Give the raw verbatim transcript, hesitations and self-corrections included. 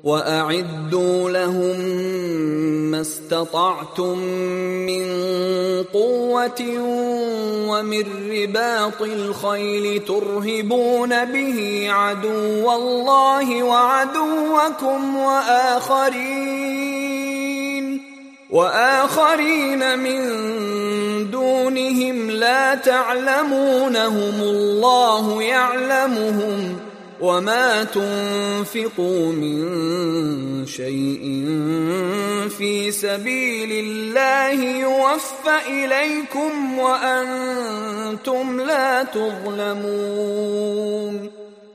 وأعدوا لهم ما استطعتم من قوة ومن رباط الخيل ترهبون به عدو الله وعدوكم وآخرين وآخرين من دونهم لا تعلمونهم الله يعلمهم وما تنفقوا من شيء في سبيل الله يوفى إليكم وأنتم لا تظلمون